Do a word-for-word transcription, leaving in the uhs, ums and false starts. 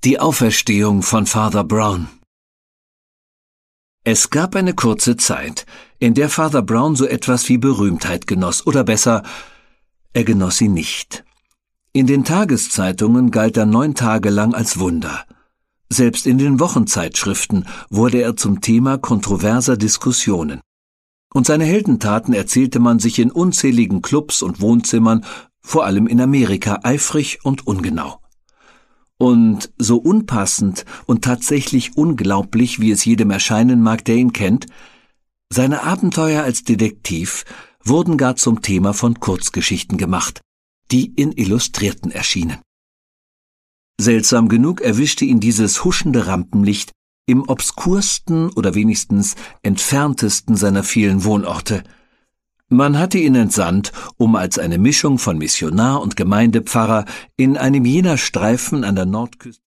Die Auferstehung von Father Brown. Es gab eine kurze Zeit, in der Father Brown so etwas wie Berühmtheit genoss, oder besser, er genoss sie nicht. In den Tageszeitungen galt er neun Tage lang als Wunder. Selbst in den Wochenzeitschriften wurde er zum Thema kontroverser Diskussionen. Und seine Heldentaten erzählte man sich in unzähligen Clubs und Wohnzimmern, vor allem in Amerika, eifrig und ungenau. Und so unpassend und tatsächlich unglaublich, wie es jedem erscheinen mag, der ihn kennt, seine Abenteuer als Detektiv wurden gar zum Thema von Kurzgeschichten gemacht, die in Illustrierten erschienen. Seltsam genug erwischte ihn dieses huschende Rampenlicht im obskursten oder wenigstens entferntesten seiner vielen Wohnorte. Man hatte ihn entsandt, um als eine Mischung von Missionar und Gemeindepfarrer in einem jener Streifen an der Nordküste